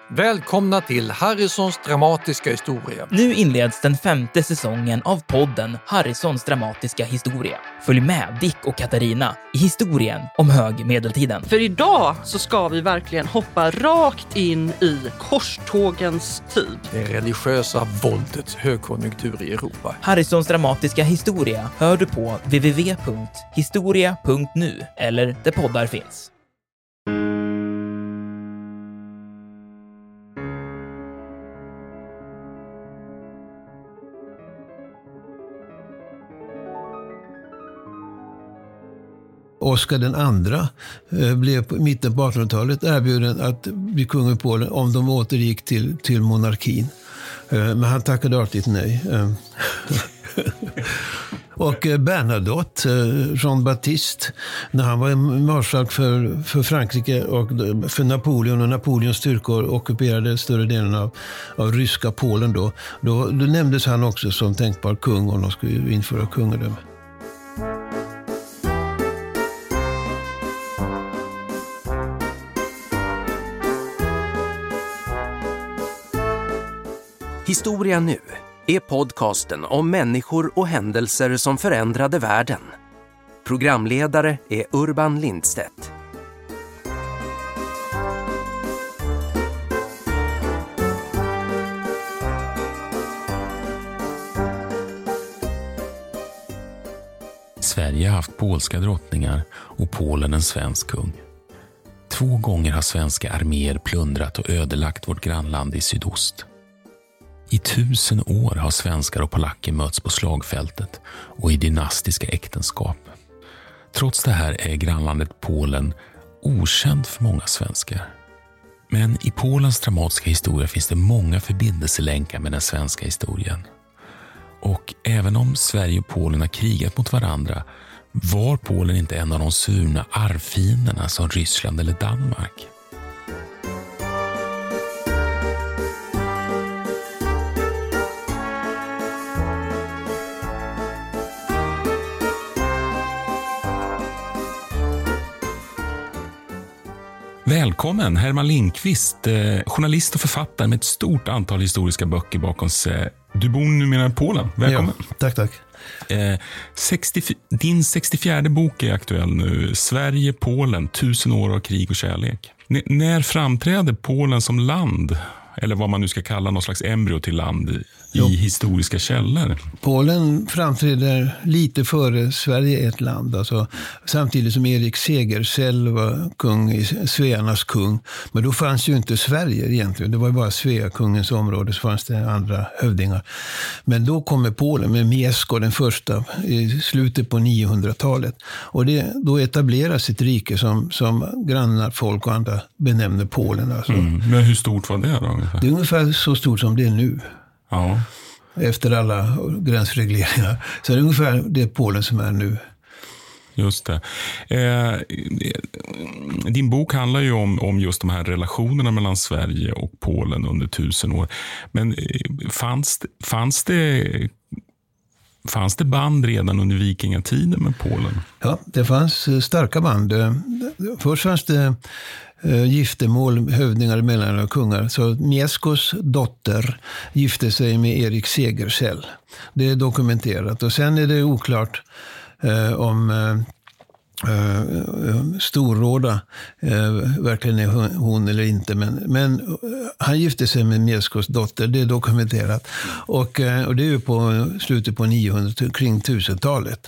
Välkomna till Harrisons dramatiska historia. Nu inleds den 5:e säsongen av podden Harrisons dramatiska historia. Följ med Dick och Katarina i historien om högmedeltiden. För idag så ska vi verkligen hoppa rakt in i korstågens tid. Det religiösa våldets högkonjunktur i Europa. Harrisons dramatiska historia hör du på www.historia.nu eller där poddar finns. Oscar den andra blev på mitten på 1800-talet erbjuden att bli kung i Polen om de återgick till monarkin. Men han tackade artigt nej. Och Bernadotte, Jean-Baptiste, när han var marskalk för Frankrike och för Napoleon och Napoleons styrkor ockuperade större delen av ryska Polen då nämndes han också som tänkbar kung om de skulle införa kungadöme. Historia nu är podcasten om människor och händelser som förändrade världen. Programledare är Urban Lindstedt. Sverige har haft polska drottningar och Polen en svensk kung. 2 gånger har svenska arméer plundrat och ödelagt vårt grannland i sydost. I 1000 år har svenskar och polacker mötts på slagfältet och i dynastiska äktenskap. Trots det här är grannlandet Polen okänt för många svenskar. Men i Polens dramatiska historia finns det många förbindelselänkar med den svenska historien. Och även om Sverige och Polen har krigat mot varandra var Polen inte en av de svurna arvfienderna som Ryssland eller Danmark. Välkommen Herman Lindqvist, journalist och författare med ett stort antal historiska böcker bakom sig. Du bor numera i Polen. Välkommen. Ja, tack. Din 64:e bok är aktuell nu. Sverige, Polen, 1000 år av krig och kärlek. När framträder Polen som land? Eller vad man nu ska kalla någon slags embryo till land i historiska källor. Polen framträder lite före Sverige är ett land. Alltså, samtidigt som Erik Segersäll var kung i Svearnas kung. Men då fanns ju inte Sverige egentligen. Det var ju bara Sveakungens område, så fanns det andra hövdingar. Men då kommer Polen med Mieszko den första i slutet på 900-talet. Och då etableras ett rike som grannar folk och andra benämner Polen. Alltså. Men hur stort var det då? Det är ungefär så stort som det är nu. Ja. Efter alla gränsregleringar. Så det är ungefär det Polen som är nu. Just det. Din bok handlar ju om just de här relationerna mellan Sverige och Polen under 1000 år. Men fanns det band redan under vikingatiden med Polen? Ja, det fanns starka band. Först fanns det giftermål, hövdingar emellan och kungar. Så Mieszkos dotter gifte sig med Erik Segersäll. Det är dokumenterat. Och sen är det oklart om Storråda verkligen är hon eller inte. Men han gifte sig med Mieszkos dotter, det är dokumenterat. Och det är ju på slutet på 900, kring 1000-talet.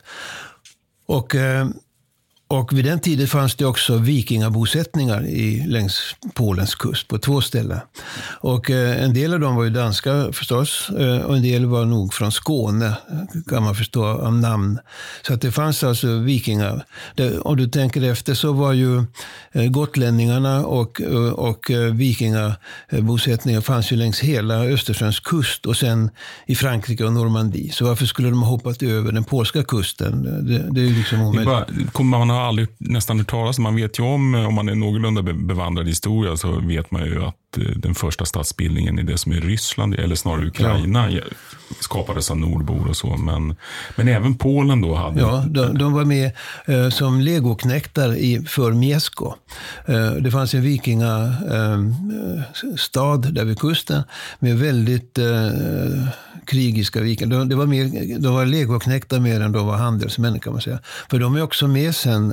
Och vid den tiden fanns det också vikingabosättningar längs Polens kust på 2 ställen. Och en del av dem var ju danska förstås, och en del var nog från Skåne, kan man förstå av namn. Så att det fanns alltså vikingar. Om du tänker efter så var ju gotlänningarna och vikingabosättningar fanns ju längs hela Östersjöns kust och sen i Frankrike och Normandie. Så varför skulle de ha hoppat över den polska kusten? Det är ju liksom omöjligt. Kommer man har aldrig nästan hört talas om. Man vet ju om man är någorlunda bevandrad historia, så vet man ju att den första statsbildningen i det som är Ryssland, eller snarare Ukraina, skapades av nordbor och så. Men även Polen då hade... Ja, de var med som legoknektar för Miesko. Det fanns en vikingastad där vid kusten med väldigt krigiska vikingar. De var legoknektar mer än de var handelsmän, kan man säga. För de är också med sen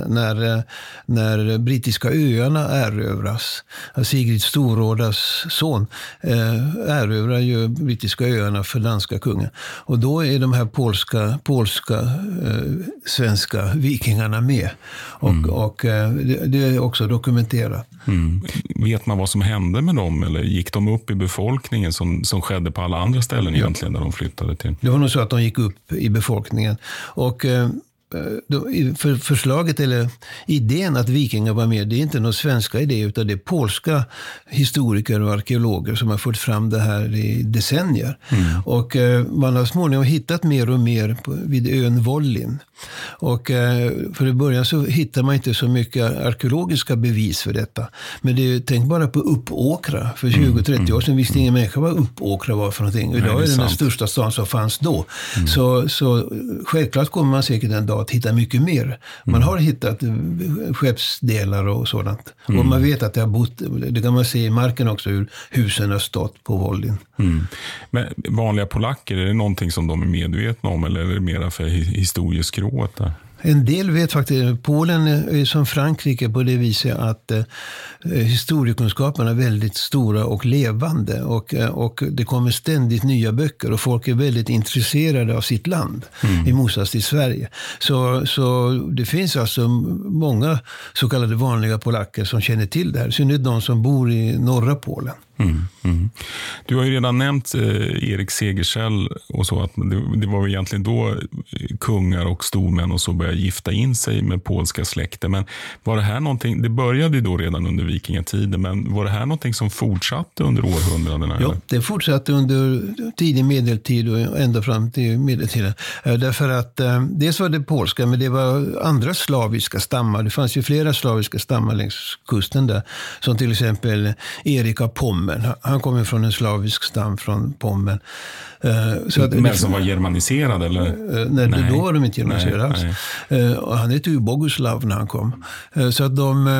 när brittiska öarna erövras. Sigrid Storrådas son erövrar ju brittiska öarna för danska kungen. Och då är de här polska svenska vikingarna med. Och det är också dokumenterat. Vet man vad som hände med dem, eller gick de upp i befolkningen som skedde på alla andra ställen egentligen när de flyttade till? Det var nog så att de gick upp i befolkningen. Och för förslaget eller idén att vikingar var med, det är inte någon svenska idé, utan det är polska historiker och arkeologer som har fått fram det här i decennier. Och man har småningom hittat mer och mer vid ön Wollin. Och för i början så hittar man inte så mycket arkeologiska bevis för detta. Men tänk bara på Uppåkra. För 20-30 år sedan visste ingen människa vad Uppåkra var för någonting. Idag är det den största stan som fanns då. Så självklart kommer man säkert en dag att hitta mycket mer. Man har hittat skeppsdelar och sådant. Och man vet att det har bott, det kan man se i marken också, hur husen har stått på Wollin. Men vanliga polacker, är det någonting som de är medvetna om, eller är det mera för historieskrået där? En del vet faktiskt, Polen är som Frankrike på det viset att historiekunskaperna är väldigt stora och levande. Och det kommer ständigt nya böcker och folk är väldigt intresserade av sitt land i motsats till Sverige. Så det finns alltså många så kallade vanliga polacker som känner till det här. Så det är de som bor i norra Polen. Du har ju redan nämnt Erik Segersäll och så, att det var egentligen då kungar och stormän och så började gifta in sig med polska släkter. Men var det här någonting, det började ju då redan under vikingatiden, men var det här någonting som fortsatte under århundradena? Ja, det fortsatte under tidig medeltid och ända fram till medeltiden. Därför att dels var det polska, men det var andra slaviska stammar. Det fanns ju flera slaviska stammar längs kusten där, som till exempel Erik av Pommern. Han kommer från en slavisk stam från Pommern. Men som var germaniserad, eller? Nej. Då var de inte germaniserade alls. Och han hette ju Boguslav när han kom. Så att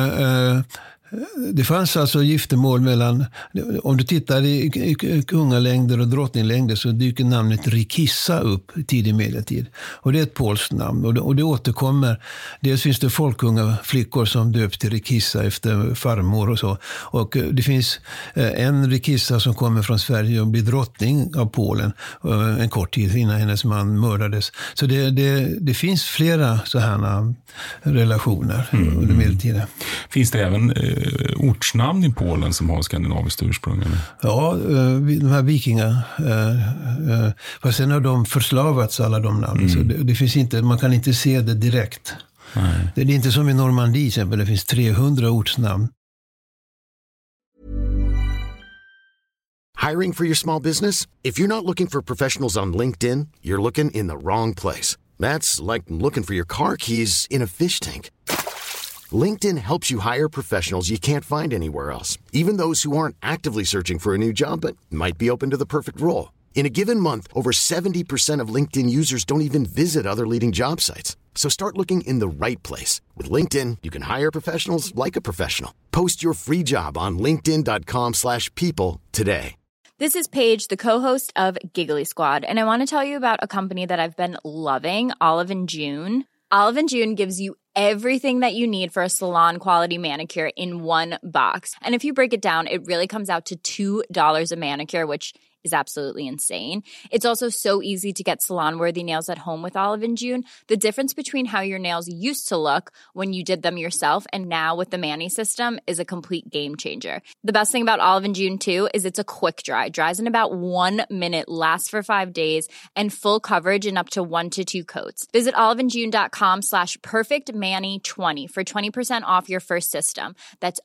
det fanns alltså giftermål mellan, om du tittar i kungalängder och drottninglängder så dyker namnet Rikissa upp i tidig medeltid. Och det är ett polskt namn och det återkommer. Dels finns det folkungaflickor som döps till Rikissa efter farmor och så. Och det finns en Rikissa som kommer från Sverige och blir drottning av Polen en kort tid innan hennes man mördades. Så det finns flera sådana relationer under medeltiden. Finns det även ortsnamn i Polen som har skandinaviskt ursprung? Eller? Ja, de här vikingar. Fast sen har de förslavats alla de namnen. Så det finns inte, man kan inte se det direkt. Nej. Det är inte som i Normandie till exempel. Det finns 300 ortsnamn. Hiring for your small business? If you're not looking for professionals on LinkedIn, you're looking in the wrong place. That's like looking for your car keys in a fish tank. LinkedIn helps you hire professionals you can't find anywhere else, even those who aren't actively searching for a new job but might be open to the perfect role. In a given month, over 70% of LinkedIn users don't even visit other leading job sites. So start looking in the right place. With LinkedIn, you can hire professionals like a professional. Post your free job on linkedin.com/people today. This is Paige, the co-host of Giggly Squad, and I want to tell you about a company that I've been loving, Olive & June. Olive & June gives you everything that you need for a salon-quality manicure in one box. And if you break it down, it really comes out to $2 a manicure, which is absolutely insane. It's also so easy to get salon-worthy nails at home with Olive & June. The difference between how your nails used to look when you did them yourself and now with the Mani system is a complete game changer. The best thing about Olive & June, too, is it's a quick dry. Dries in about 1 minute, lasts for 5 days, and full coverage in up to 1 to 2 coats. Visit oliveandjune.com/perfectmani20 for 20% off your first system. That's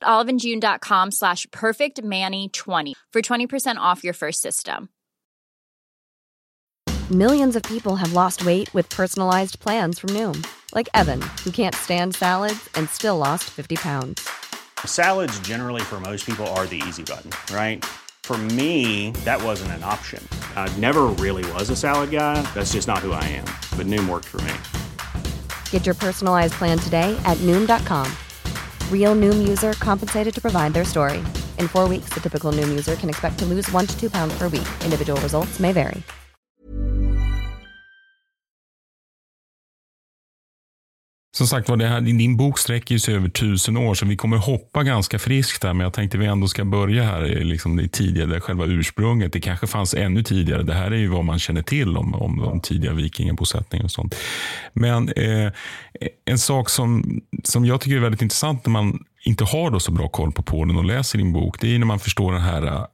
oliveandjune.com/perfectmani20 for 20% off your first system. Millions of people have lost weight with personalized plans from Noom. Like Evan, who can't stand salads and still lost 50 pounds. Salads generally for most people are the easy button, right? For me, that wasn't an option. I never really was a salad guy. That's just not who I am. But Noom worked for me. Get your personalized plan today at Noom.com. Real Noom user compensated to provide their story. In 4 weeks, the typical Noom user can expect to lose 1 to 2 pounds per week. Individual results may vary. Som sagt var, det här, din bok sträcker sig över 1000 år, så vi kommer hoppa ganska friskt där, men jag tänkte vi ändå ska börja här liksom det tidigare, själva ursprunget. Det kanske fanns ännu tidigare. Det här är ju vad man känner till om de tidiga vikingabosättningar och sånt. Men en sak som jag tycker är väldigt intressant när man inte har då så bra koll på Polen och läser din bok, det är när man förstår den här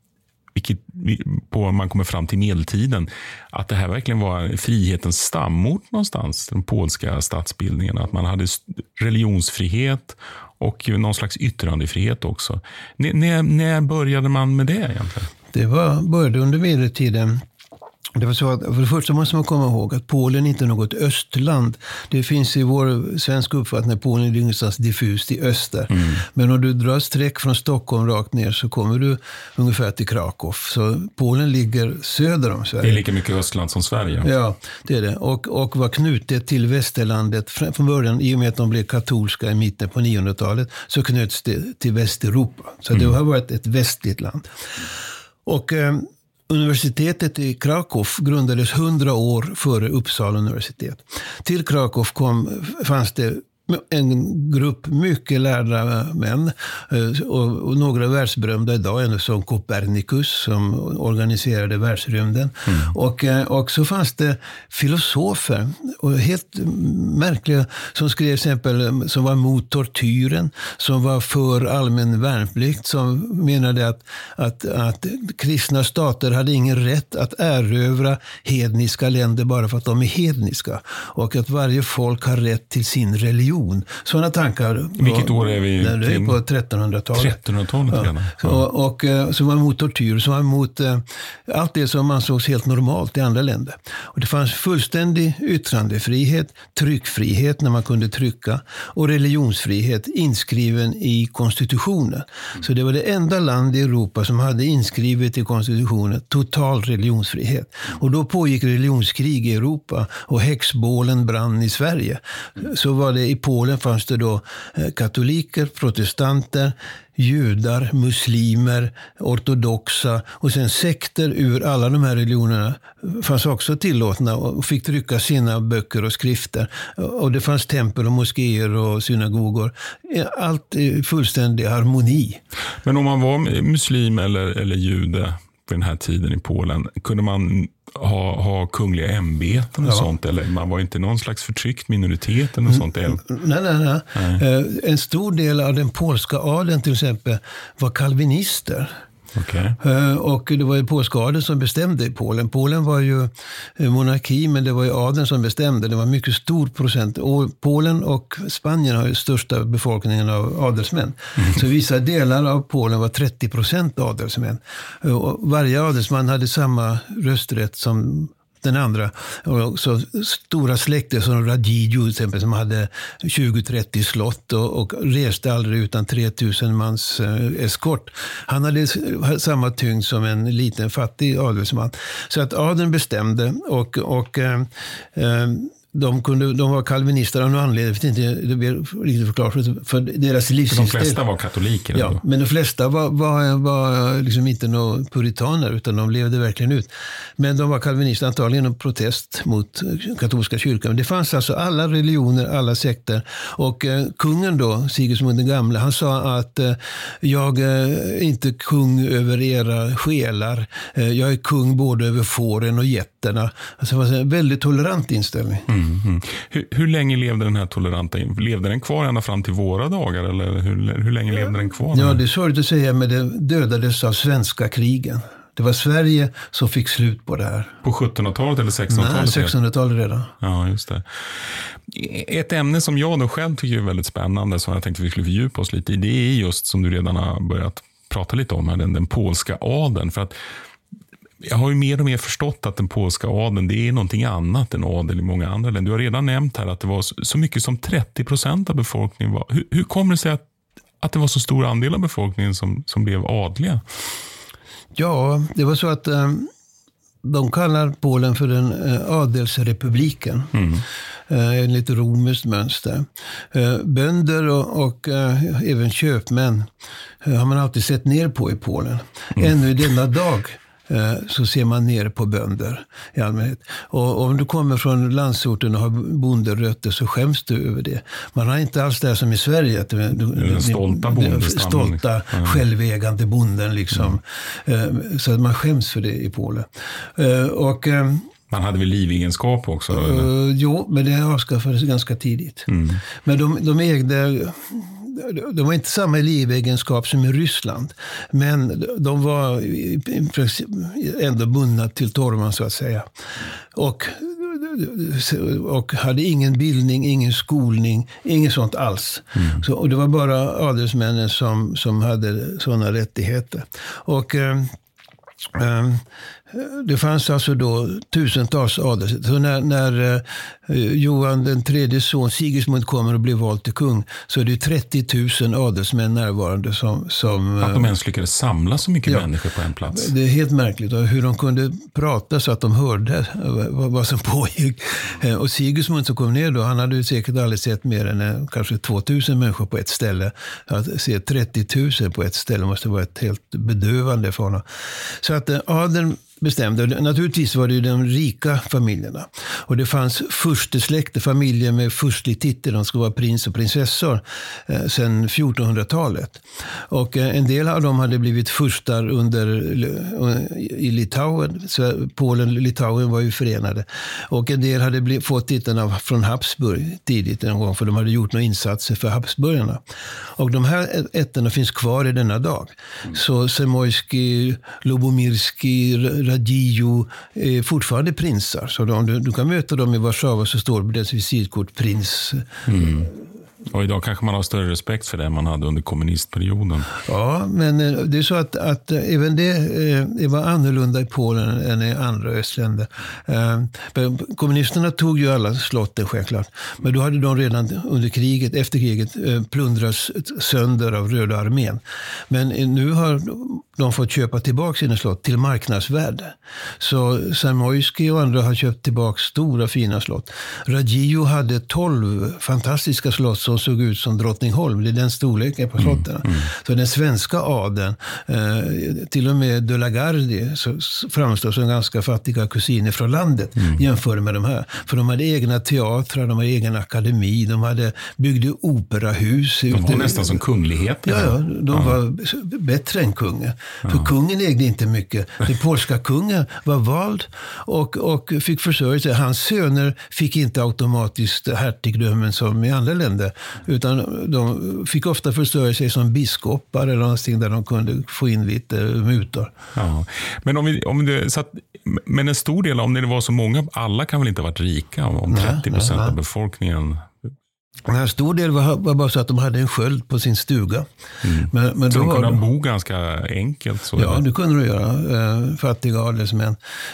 man kommer fram till medeltiden, att det här verkligen var frihetens stamort någonstans, den polska statsbildningen, att man hade religionsfrihet och någon slags yttrandefrihet också. När började man med det egentligen? Det började under medeltiden. Det var så att för det första måste man komma ihåg att Polen inte är något östland. Det finns i vår svenska uppfattning att Polen ligger någonstans diffust i öster. Men om du drar streck från Stockholm rakt ner så kommer du ungefär till Krakow. Så Polen ligger söder om Sverige. Det är lika mycket östland som Sverige. Ja, det är det. Och var knutet till västerlandet från början, i och med att de blev katolska i mitten på 900-talet, så knöts det till Västeuropa. Så det har varit ett västligt land. Och universitetet i Krakow grundades 100 år före Uppsala universitet. Till Krakow fanns det en grupp mycket lärda män och några världsberömda idag, en som Copernicus som organiserade världsrymden. Och så fanns det filosofer och helt märkliga som skrev exempel som var mot tortyren, som var för allmän värnplikt, som menade att kristna stater hade ingen rätt att erövra hedniska länder bara för att de är hedniska, och att varje folk har rätt till sin religion. Sådana tankar. Vilket år är vi? Det är på 1300-talet. 1300-talet redan. Ja. Och som var emot tortyr, som var emot allt det som ansågs helt normalt i andra länder. Och det fanns fullständig yttrandefrihet, tryckfrihet när man kunde trycka, och religionsfrihet inskriven i konstitutionen. Så det var det enda land i Europa som hade inskrivet i konstitutionen total religionsfrihet. Och då pågick religionskrig i Europa och häxbålen brann i Sverige. Så var det i Polen fanns det då katoliker, protestanter, judar, muslimer, ortodoxa och sen sekter ur alla de här religionerna fanns också tillåtna och fick trycka sina böcker och skrifter. Och det fanns tempel och moskéer och synagogor. Allt i fullständig harmoni. Men om man var muslim eller jude på den här tiden i Polen, kunde man ha kungliga ämbeten och sånt, eller man var inte någon slags förtryckt minoritet eller något sånt? Nej. En stor del av den polska adeln till exempel var kalvinister. Okay. Och det var ju polska adeln som bestämde i Polen. Polen var ju monarki, men det var ju adeln som bestämde. Det var mycket stor procent. Och Polen och Spanien har ju största befolkningen av adelsmän. Så vissa delar av Polen var 30% adelsmän. Och varje adelsman hade samma rösträtt som den andra. Och så stora släkter som Radziwiłł till exempel, som hade 20-30 slott och reste aldrig utan 3000 mans eskort. Han hade samma tyngd som en liten fattig adelsman. Så att adeln bestämde och de var kalvinister av någon anledning. Det blev riktigt förklart för deras livsstil. De flesta var katoliker. Ja, men de flesta var liksom inte några puritaner, utan de levde verkligen ut. Men de var kalvinister, antagligen en protest mot katolska kyrkan. Det fanns alltså alla religioner, alla sekter. Och kungen då, Sigismund den gamle, han sa att jag är inte kung över era själar. Jag är kung både över fåren och getterna. Alltså det var en väldigt tolerant inställning. Hur länge levde den här toleranta? Levde den kvar ända fram till våra dagar? Eller hur länge levde den kvar? Ja, det är svårt att säga, men det dödades av svenska krigen. Det var Sverige som fick slut på det här. På 1700-talet eller 1600-talet? Nej, 1600-talet redan. Ja, just det. Ett ämne som jag då själv tycker är väldigt spännande, som jag tänkte vi skulle fördjupa oss lite i, det är just som du redan har börjat prata lite om här, den polska adeln. För att Jag har ju mer och mer förstått att den polska adeln, det är någonting annat än adel i många andra länder. Du har redan nämnt här att det var så mycket som 30% av befolkningen var. Hur kommer det sig att det var så stor andel av befolkningen som blev adliga? Ja, det var så att de kallar Polen för den adelsrepubliken. Enligt romerskt mönster. Bönder och även köpmän har man alltid sett ner på i Polen. Ännu i denna dag så ser man ner på bönder i allmänhet. Och om du kommer från landsorten och har bonderötter så skäms du över det. Man har inte alls det som i Sverige. Den stolta bondestammen. Stolta, självägande bonden liksom. Så att man skäms för det i Polen. Och man hade väl livegenskap också? Jo, men det avskaffades ganska tidigt. Men de var inte samma livegenskap som i Ryssland. Men de var ändå bundna till torvan så att säga. Och hade ingen bildning, ingen skolning, inget sånt alls. Och det var bara adelsmännen som hade sådana rättigheter. Och det fanns alltså då tusentals adel. Så när Johan den tredje son Sigismund kommer och blir vald till kung så är det 30 000 adelsmän närvarande som att de ens lyckades samla så mycket människor på en plats. Det är helt märkligt hur de kunde prata så att de hörde vad som pågick. Och Sigismund som kom ner då, han hade ju säkert aldrig sett mer än kanske 2000 människor på ett ställe. Att se 30 000 på ett ställe måste vara ett helt bedövande för honom. Så att adeln bestämde. Naturligtvis var det ju de rika familjerna. Och det fanns furstesläkter, familjer med furstlig titel. De skulle vara prins och prinsessor sedan 1400-talet. Och en del av dem hade blivit furstar i Litauen. Så Polen och Litauen var ju förenade. Och en del hade fått titeln från Habsburg tidigt en gång. För de hade gjort några insatser för Habsburgarna. Och de här ätterna finns kvar i denna dag. Så Zamoyski, Lubomirski, Radzijo är fortfarande prinsar. Så du kan möta dem i Warszawa så står det på deras visitkort prins. Och idag kanske man har större respekt för det man hade under kommunistperioden. Ja, men det är så att även det var annorlunda i Polen än i andra östländer. Kommunisterna tog ju alla slotten självklart. Men då hade de redan under kriget, efter kriget, plundrats sönder av Röda armén. Men nu har de fått köpa tillbaka sina slott till marknadsvärde. Så Zamoyski och andra har köpt tillbaka stora fina slott. Radzijo hade 12 fantastiska slott som såg ut som Drottningholm. Det är den storleken på slotten. Så den svenska adeln, till och med De la Gardie, framstår som ganska fattiga kusiner från landet jämfört med de här. För de hade egna teatrar, de hade egen akademi, de byggde operahus. De var nästan som kungligheter. Ja, de var bättre än kungen. För kungen ägde inte mycket. Den polska kungen var vald och fick försörja sig. Hans söner fick inte automatiskt hertigdömen som i andra länder. Utan de fick ofta försörja sig som biskopar eller någonting där de kunde få in lite mutor. Ja. Men en stor del, om det var så många, alla kan väl inte ha varit rika om 30% av befolkningen. En stor del var bara så att de hade en sköld på sin stuga. Men så då de kunde bo ganska enkelt? Så ja, det kunde de göra. Fattiga adelsmän.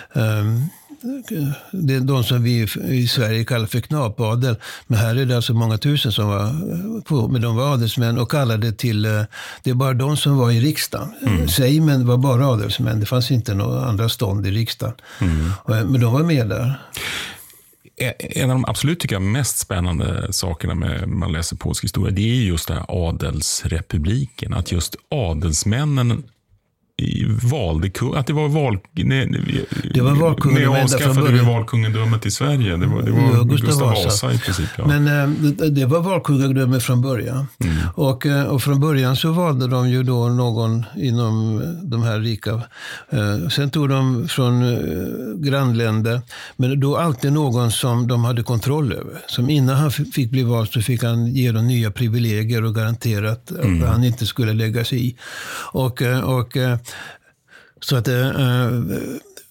Det är de som vi i Sverige kallar för knapadel. Men här är det alltså många tusen som var på. Men de var adelsmän och kallade till... Det är bara de som var i riksdagen. Sejmen var bara adelsmän. Det fanns inte några andra stånd i riksdagen. Men de var med där. En av de absolut tycker jag mest spännande sakerna med man läser polsk historia, det är just det här adelsrepubliken. Att just adelsmännen valde kung, att det var valkungen när avskaffade vi valkungadömet i Sverige. Det var Gustav Vasa i princip. Ja. Men det var valkungadöme från början. Och från början så valde de ju då någon inom de här rika. Sen tog de från grannländer. Men då alltid någon som de hade kontroll över. Som innan han fick bli vald så fick han ge dem nya privilegier och garanterat att han inte skulle lägga sig i. Så att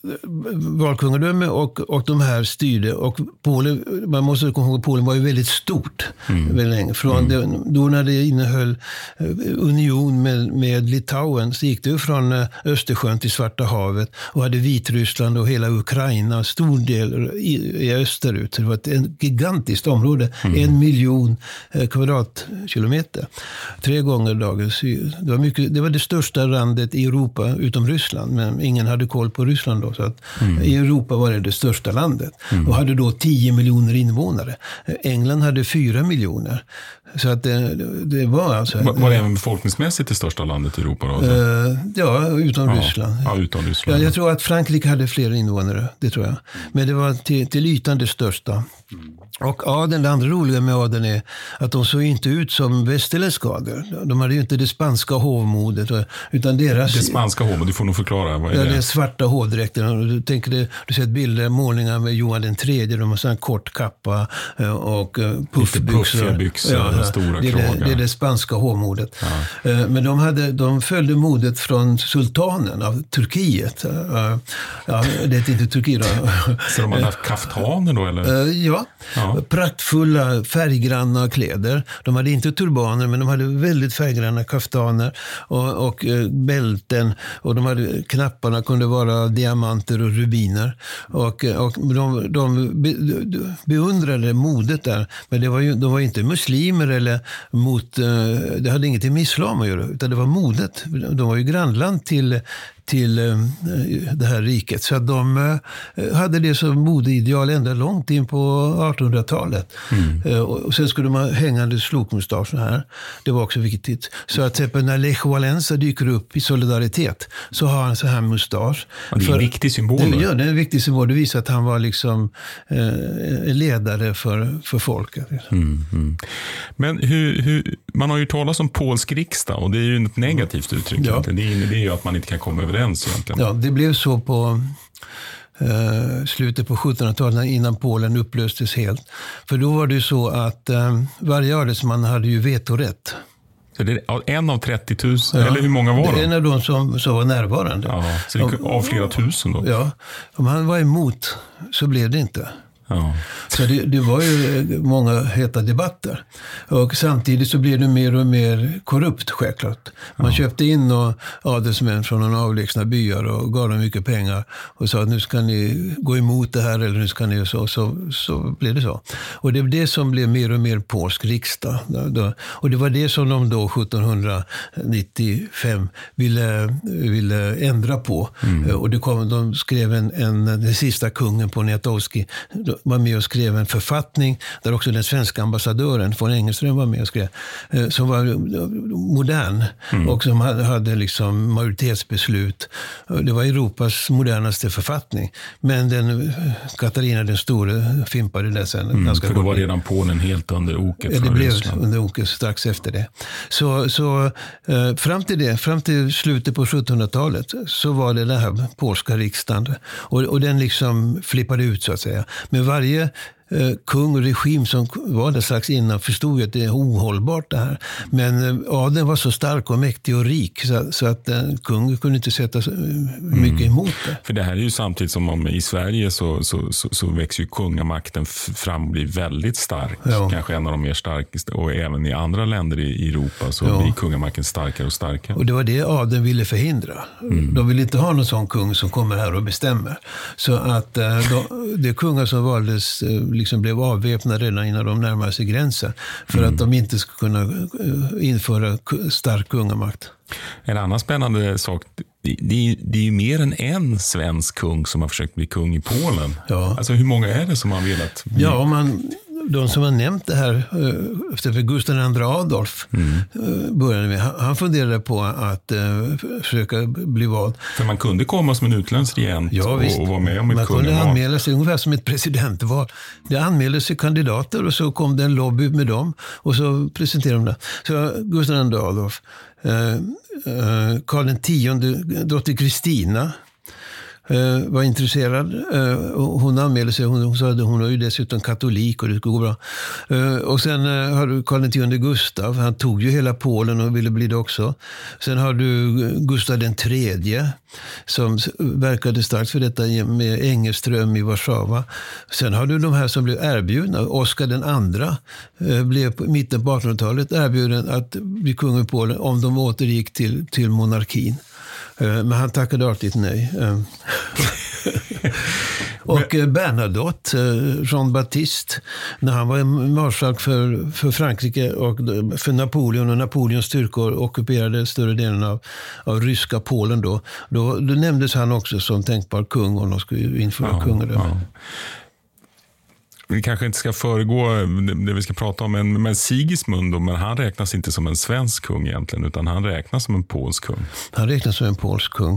valkungadöme och de här styrde. Och Polen, man måste komma ihåg att Polen var ju väldigt stort väldigt länge. Då när det innehöll union med Litauen så gick det från Östersjön till Svarta havet och hade Vitryssland och hela Ukraina, stor del i österut. Det var ett gigantiskt område, 1 miljon kvadratkilometer. 3 gånger dagens. Det var det största landet i Europa utom Ryssland, men ingen hade koll på Ryssland då. Så att i Europa var det största landet och hade då 10 miljoner invånare. England hade 4 miljoner. Så att det var alltså... Var det även befolkningsmässigt det största landet i Europa då? Ja, utom Ryssland. Ja, utom Ryssland. Ja, jag tror att Frankrike hade fler invånare, det tror jag. Men det var till ytan det största. Och adeln, det andra roliga med adeln är att de såg inte ut som västerländska adel. De hade ju inte det spanska hovmodet, utan deras... Det spanska hovmodet, du får nog förklara. Vad är det? Ja, det är svarta hovdräkter. Du ser bilder, målningar med Johan den tredje. De har sån kort kappa och puffbyxor. Ja, stora kragar. Det är det spanska hovmodet. Ja. Men de följde modet från sultanen av Turkiet. Ja, det är inte Turkiet då. Så de hade haft kaftaner då, eller? Ja. Praktfulla färggranna kläder. De hade inte turbaner, men de hade väldigt färggranna kaftaner och bälten, och de knapparna kunde vara diamanter och rubiner, och de beundrade modet där, men de var inte muslimer eller det hade inget med islam att göra, utan det var modet. De var ju grannland till det här riket. Så att de hade det som modeideal ända långt in på 1800-talet. Och sen skulle man hängande slokmustasch här. Det var också viktigt. Så att till exempel när Lech Walesa dyker upp i Solidaritet så har han så här mustasch. Det är en viktig symbol. Det är en viktig symbol. Det visar att han var liksom ledare för folket. Men man har ju talat om polsk riksdag, och det är ju ett negativt uttryck. Ja. Det är ju att man inte kan komma överens egentligen. Ja, det blev så på slutet på 1700-talet innan Polen upplöstes helt. För då var det ju så att varje adelsman hade ju vetorätt. Så det är en av 30 000, eller hur många var det? En av de som var närvarande. Ja, så det av flera tusen då? Ja, om han var emot så blev det inte. Ja. Så det var ju många heta debatter. Och samtidigt så blev det mer och mer korrupt, självklart. Man köpte in adelsmän från några avlägsna byar och gav dem mycket pengar och sa att nu ska ni gå emot det här, eller nu ska ni så blev det så. Och det är det som blev mer och mer polsk riksdag. Och det var det som de då 1795 ville ändra på. Och de skrev den sista kungen Poniatowski var med och skrev en författning där också den svenska ambassadören von Engelström var med och skrev, som var modern och som hade liksom majoritetsbeslut. Det var Europas modernaste författning, men Katarina den store fimpade det sen. För då var redan Polen helt under oket från Ryssland. Det blev under oket strax efter det. Så fram till slutet på 1700-talet så var det den här polska riksdagen, och den liksom flippade ut så att säga. Men varje kung och regim som var där strax innan förstod ju att det är ohållbart det här. Men adeln var så stark och mäktig och rik så att kungen kunde inte sätta mycket emot det. För det här är ju samtidigt som om i Sverige så växer ju kungamakten fram och blir väldigt stark. Ja. Kanske en av de mer starkaste, och även i andra länder i Europa så blir kungamakten starkare och starkare. Och det var det adeln ville förhindra. De ville inte ha någon sån kung som kommer här och bestämmer. Så att det kungar som valdes liksom blev avväpnade redan innan de närmade sig gränsen för att de inte skulle kunna införa stark kungamakt. En annan spännande sak, det är ju mer än en svensk kung som har försökt bli kung i Polen. Ja. Alltså hur många är det som har velat bli? Ja, de som har nämnt det här efter Gustav II Adolf började med. Han funderade på att försöka bli vald. För man kunde komma som en utländsk regent och vara med om ett man kunde anmäla sig ungefär som ett presidentval. Det anmäldes sig kandidater och så kom det en lobby med dem och så presenterade de det. Så Gustav II Adolf, Karl X, drottning Kristina, var intresserad. Hon anmälde sig, hon sa att hon var ju dessutom katolik och det skulle gå bra. Och sen har du Karl X Gustav, han tog ju hela Polen och ville bli det också. Sen har du Gustav den tredje som verkade starkt för detta med Engelström i Warszawa. Sen har du de här som blev erbjudna. Oskar den andra blev på mitten på 1800-talet erbjuden att bli kung i Polen om de återgick till monarkin. Men han tackade artigt nej. Och Bernadotte, Jean Baptiste, när han var marskalk för Frankrike och för Napoleon och Napoleons styrkor ockuperade större delen av ryska Polen då nämndes han också som tänkbar kung om de skulle införa kungadöme. Ja. Vi kanske inte ska föregå det vi ska prata om, men Sigismund, men han räknas inte som en svensk kung egentligen, utan han räknas som en polsk kung. Han räknas som en polsk kung.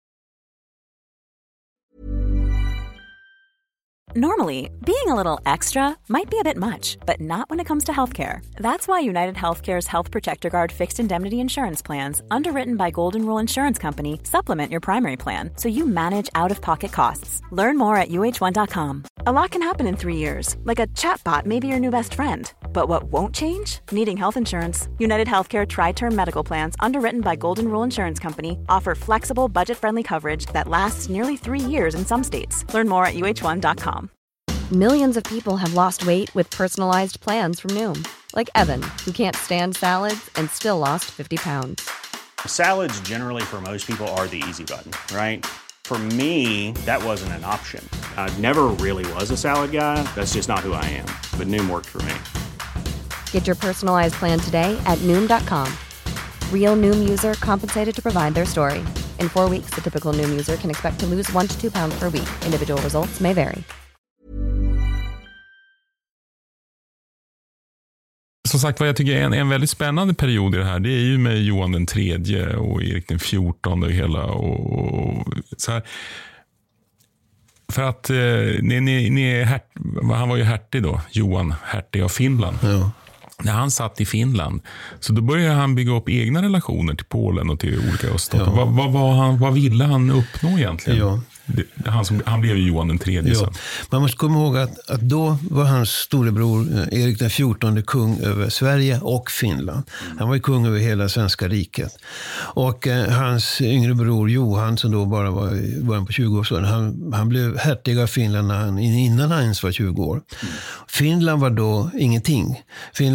Normally, being a little extra might be a bit much, but not when it comes to healthcare. That's why United Healthcare's Health Protector Guard fixed indemnity insurance plans, underwritten by Golden Rule Insurance Company, supplement your primary plan so you manage out-of-pocket costs. Learn more at uh1.com. A lot can happen in 3 years, like a chatbot may be your new best friend. But what won't change? Needing health insurance. United Healthcare Tri-Term Medical Plans, underwritten by Golden Rule Insurance Company, offer flexible, budget-friendly coverage that lasts nearly 3 years in some states. Learn more at uh1.com. Millions of people have lost weight with personalized plans from Noom. Like Evan, who can't stand salads and still lost 50 pounds. Salads generally for most people are the easy button, right? For me, that wasn't an option. I never really was a salad guy. That's just not who I am. But Noom worked for me. Get your personalized plan today at Noom.com. Real Noom user compensated to provide their story. In 4 weeks, the typical Noom user can expect to lose 1 to 2 pounds per week. Individual results may vary. Som sagt, vad jag tycker är en väldigt spännande period i det här, det är ju med Johan den tredje och Erik den 14 och hela och så här. För att han var ju hertig då, Johan, hertig av Finland. Ja. När han satt i Finland så då började han bygga upp egna relationer till Polen och till olika öststater. Ja. Vad ville han uppnå egentligen? Ja. Han blev ju Johan den tredje. Ja. Man måste komma ihåg att då var hans storebror Erik den 14 kung över Sverige och Finland. Han var ju kung över hela svenska riket. Och hans yngre bror Johan, som då bara var på 20 år, han blev hertig av Finland innan han ens var 20 år. Finland var då ingenting.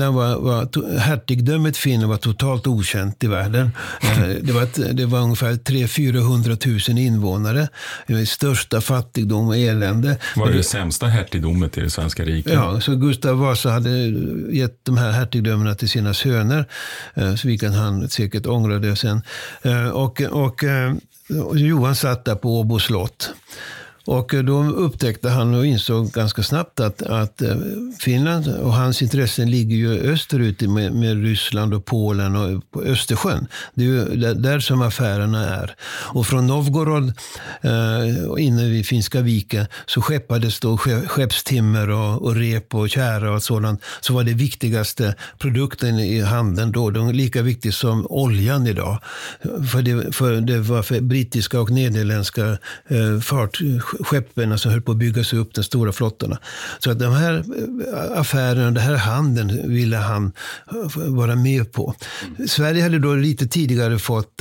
Hertigdömet Finland var totalt okänt i världen. Det var ungefär 300-400 000 invånare. Största fattigdom och elände. Var det sämsta hertigdomet i det svenska riket? Ja, så Gustav Vasa hade gett de här hertigdömena till sina söner, så vilket han säkert ångrade sen. Och Johan satt där på Åbo slott. Och då upptäckte han och insåg ganska snabbt att Finland och hans intressen ligger ju österut med Ryssland och Polen och på Östersjön. Det är ju där som affärerna är. Och från Novgorod inne vid Finska viken så skeppades då skeppstimmer och rep och kära och sådant. Så var det viktigaste produkten i handeln då. De är lika viktig som oljan idag. För det var för brittiska och nederländska skeppen som höll på att byggas upp, de stora flottorna. Så att de här affärerna, den här handeln ville han vara med på. Sverige hade då lite tidigare fått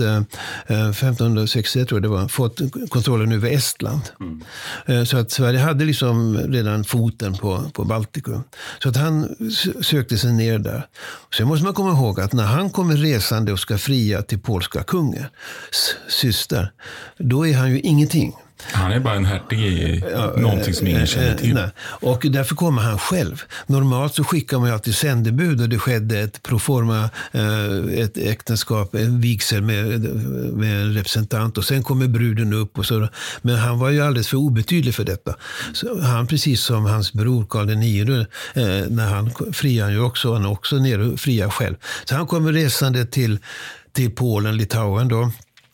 1560 tror jag det var, fått kontrollen över Estland. Så att Sverige hade liksom redan foten på Baltikum. Så att han sökte sig ner där. Sen måste man komma ihåg att när han kommer resande och ska fria till polska kungens syster, då är han ju ingenting. Han är bara en hertig i någonting som ingen känner till. Nej. Och därför kommer han själv. Normalt så skickar man ju alltid sändebud och det skedde ett proforma, ett äktenskap, en vigsel med en representant och sen kommer bruden upp och så. Men han var ju alldeles för obetydlig för detta. Så han, precis som hans bror Karl IX, när han friar ju också, han är också nere och friar själv. Så han kommer resande till Polen, Litauen då.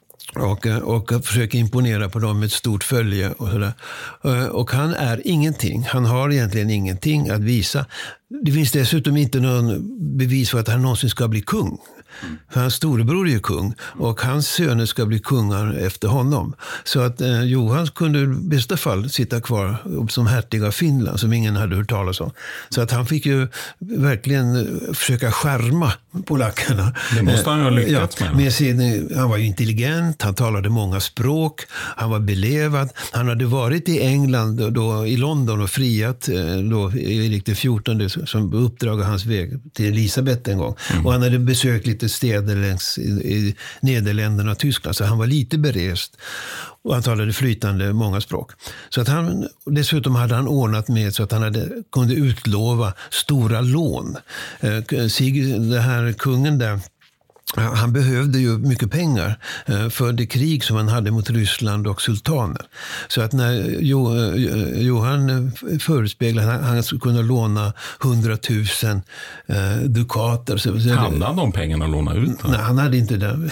Och försöker imponera på dem med ett stort följe och sådär. Och han är ingenting. Han har egentligen ingenting att visa. Det finns dessutom inte någon bevis för att han någonsin ska bli kung. För hans storebror är ju kung och hans söner ska bli kungar efter honom. Så att Johan kunde i bästa fall sitta kvar som hertig av Finland som ingen hade hört talas om. Så att han fick ju verkligen försöka skärma polackerna. Det måste han ju ha lyckats med. Han var ju intelligent, han talade många språk, han var belevad. Han hade varit i England, då, i London och friat då Erik XIV som uppdrag av hans väg till Elisabeth en gång. Och han hade besökt lite städer längs i Nederländerna och Tyskland, så han var lite berest. Och han talade flytande många språk. Så att dessutom hade han ordnat med så att han kunde utlova stora lån. Det här kungen där, han behövde ju mycket pengar för det krig som han hade mot Ryssland och sultanen. Så att när Johan förespeglade att han skulle kunna låna 100 000 dukater. Hade han de pengarna att låna ut? Nej, han hade inte det.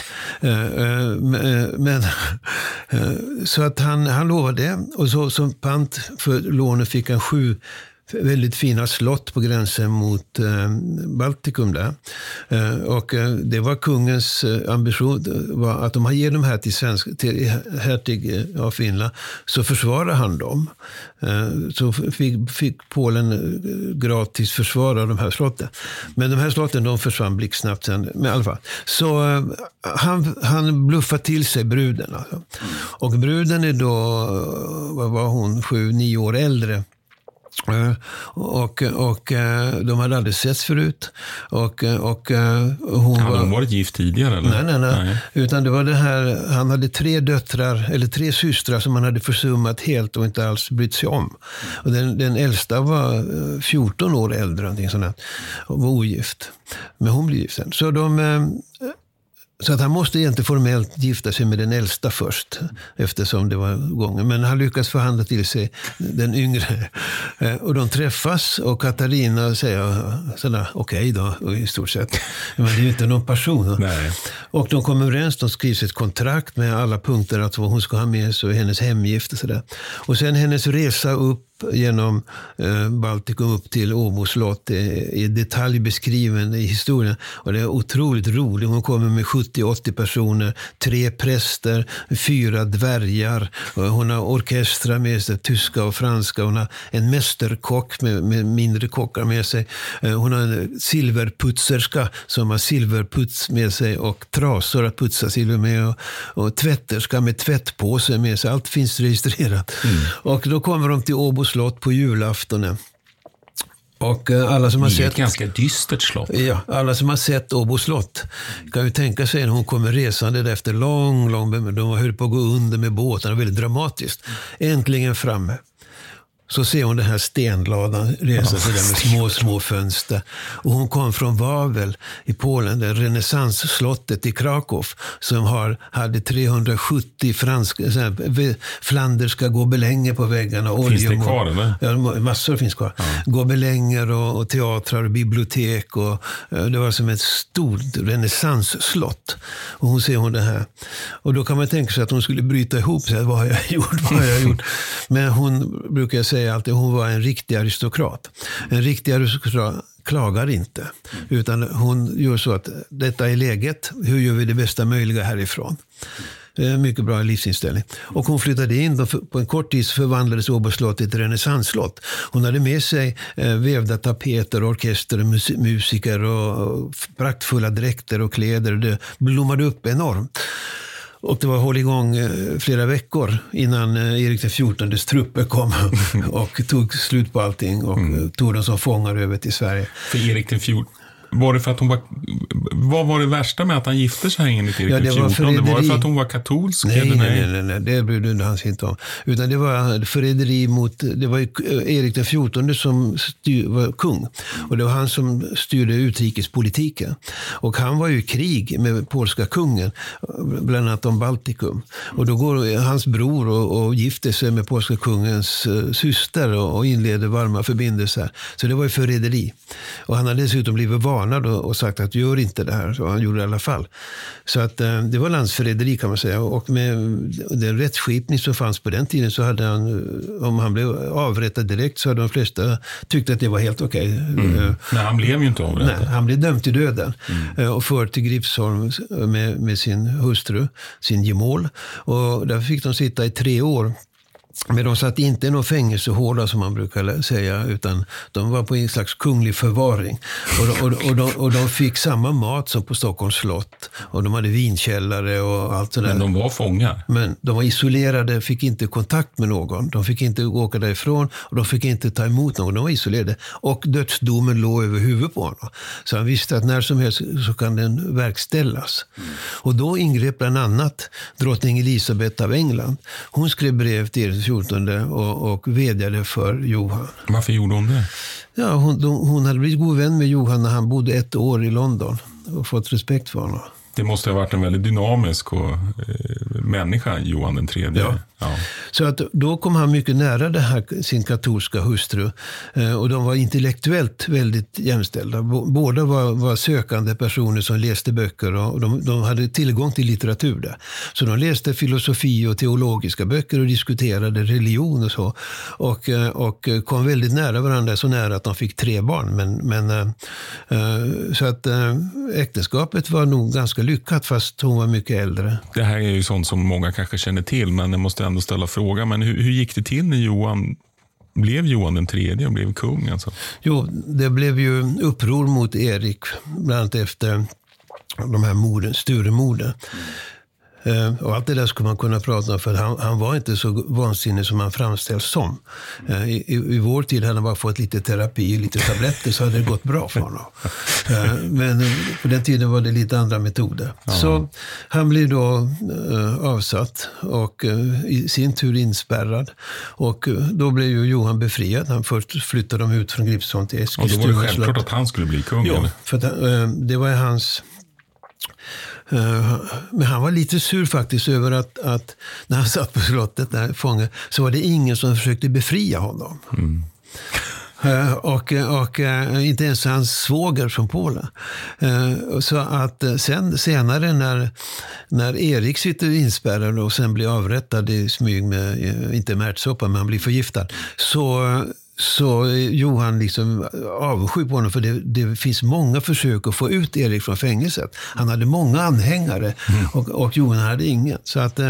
Men så att han lovade det. Och så som pant för lånet fick han 7 väldigt fina slott på gränsen mot Baltikum där. Och det var kungens ambition var att om han ger dem här till hertig av Finland så försvarar han dem. Så fick Polen gratis försvara de här slotten. Men de här slotten de försvann blixtsnabbt sen. Men i alla fall. Så han bluffade till sig bruden. Alltså. Och bruden är då, vad var hon, 7-9 år äldre. Och de hade aldrig setts förut och hon hade hon varit gift tidigare eller? Nej. Utan det var det här, han hade 3 systrar som han hade försummat helt och inte alls brytt sig om. Och den äldsta var 14 år äldre någonting sånt och var ogift. Men hon blev gift sen. Så att han måste egentligen formellt gifta sig med den äldsta först, eftersom det var gången. Men han lyckas förhandla till sig den yngre. Och de träffas och Katarina säger sådär, okej då, i stort sett. Men det är ju inte någon passion. Nej. Och de kommer överens, de skriver ett kontrakt med alla punkter att hon ska ha med sig och hennes hemgift och sådär. Och sen hennes resa upp genom Baltikum upp till Åbo slott i detalj beskriven i historien. Och det är otroligt roligt. Hon kommer med 70-80 personer, 3 präster, 4 dvärgar. Hon har orkestrar med sig, tyska och franska. Hon har en mästerkock med mindre kockar med sig. Hon har en silverputserska som har silverputs med sig och trasor att putsa silver med och tvätterska med tvättpåse med sig. Allt finns registrerat. Och då kommer de till Åbo slott på julaftonen. Och alla som har sett... ett ganska dystert slott. Ja, alla som har sett Åbo slott kan ju tänka sig när hon kommer resande där efter lång... De höll på att gå under med båtarna, väldigt dramatiskt. Äntligen framme. Så ser hon den här stenladan resa sig där med små fönster. Och hon kom från Wawel i Polen, det renässansslottet i Krakow som hade 370 flanderska gobelänger på väggarna. Finns det kvar eller? Ja, massor finns kvar. Ja. Gobelänger och teatrar och bibliotek. Och det var som ett stort renässansslott. Och hon ser hon det här. Och då kan man tänka sig att hon skulle bryta ihop sig. Vad har jag gjort? Men hon brukar säga alltid hon var en riktig aristokrat. En riktig aristokrat klagar inte. Utan hon gör så att detta är läget. Hur gör vi det bästa möjliga härifrån? Mycket bra livsinställning. Och hon flyttade in. På en kort tid förvandlades Åbo slott till ett renässansslott. Hon hade med sig vävda tapeter, orkester, musiker och praktfulla dräkter och kläder. Det blommade upp enormt. Och det var håll igång flera veckor innan Erik XIV:s trupper kom och tog slut på allting och tog dem som fångar över till Sverige. För Erik XIV, var det för att hon var... Vad var det värsta med att han gifte sig enligt Erik XIV? Var det för att hon var katolsk? Nej, det brydde han sig inte om. Utan det var förräderi mot... Det var Erik XIV som var kung. Och det var han som styrde utrikespolitiken. Och han var ju i krig med polska kungen, bland annat om Baltikum. Och då går hans bror och gifter sig med polska kungens syster och inleder varma förbindelser. Så det var ju förräderi. Och han hade dessutom blivit varnad och sagt att gör inte det här. Så han gjorde det i alla fall. Så att det var landsförräderi kan man säga. Och med den rättsskipning som fanns på den tiden så hade han, om han blev avrättad direkt så hade de flesta tyckt att det var helt okej. Men han blev ju inte avrättad. Nej, han blev dömd till döden och förd till Gripsholm med sin hustru, sin gemål. Och där fick de sitta i 3 år. Men de satt inte i någon fängelsehåla som man brukar säga, utan de var på en slags kunglig förvaring. Och de fick samma mat som på Stockholms slott. Och de hade vinkällare och allt sådär. Men de var fångar. Men de var isolerade, fick inte kontakt med någon. De fick inte åka därifrån och de fick inte ta emot någon. De var isolerade. Och dödsdomen låg över huvudet på honom. Så han visste att när som helst så kan den verkställas. Och då ingrep bland annat drottning Elisabeth av England. Hon skrev brev till Erik XIV och vädjade för Johan. Varför gjorde hon det? Ja, hon hade blivit god vän med Johan när han bodde 1 år i London och fått respekt för honom. Det måste ha varit en väldigt dynamisk människa, Johan den tredje. Ja. Så att då kom han mycket nära det här, sin katolska hustru. Och de var intellektuellt väldigt jämställda. Båda var sökande personer som läste böcker och de hade tillgång till litteratur där. Så de läste filosofi och teologiska böcker och diskuterade religion och så. Och kom väldigt nära varandra, så nära att de fick 3 barn. Så att äktenskapet var nog ganska lyckat fast hon var mycket äldre. Det här är ju sånt som många kanske känner till, men jag måste ändå ställa frågan. Men hur gick det till när Johan blev Johan den tredje och blev kung? Alltså? Jo, det blev ju uppror mot Erik, bland annat efter de här morden, Sturemorden. Och allt det där skulle man kunna prata om, för han var inte så vansinnig som han framställs som. I vår tid hade han bara fått lite terapi, lite tabletter, så hade det gått bra för honom. Men på den tiden var det lite andra metoder. Ja. Så han blev då avsatt och i sin tur inspärrad. Och då blev ju Johan befriad. Han först flyttade de ut från Gripsholm till Eskilstuna. Och då var det självklart att han skulle bli kung? Ja, för att, det var hans... Men han var lite sur faktiskt över att när han satt på slottet där fånge, så var det ingen som försökte befria honom. Och inte ens hans svåger från Polen. Så att senare när Erik sitter inspärrad och sen blir avrättad i smyg med, inte med ärtsoppa, men han blir förgiftad, så Johan liksom avsky på honom, för det finns många försök att få ut Erik från fängelset. Han hade många anhängare och Johan hade ingen. Så att